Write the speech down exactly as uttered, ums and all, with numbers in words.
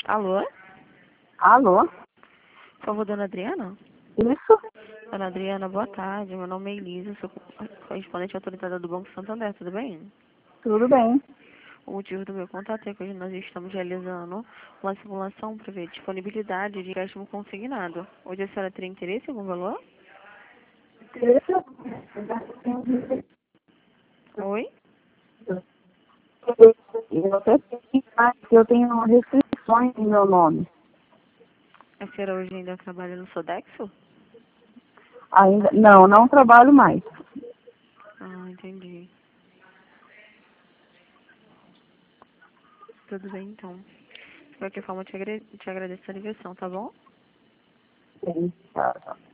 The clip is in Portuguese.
Alô? Alô? Por favor, dona Adriana? Isso? Dona Adriana, boa tarde. Meu nome é Elisa, sou correspondente autorizada do Banco Santander, tudo bem? Tudo bem. O motivo do meu contato é que hoje nós estamos realizando uma simulação para ver disponibilidade de empréstimo consignado. Hoje a senhora teria interesse em algum valor? Oi? Eu até sei que eu tenho restrições em meu nome. A senhora hoje ainda trabalha no Sodexo? Ainda, não, não trabalho mais. Ah, entendi. Tudo bem, então. De qualquer forma, eu te, agra te agradeço a ligação, tá bom? Sim, tá, tá.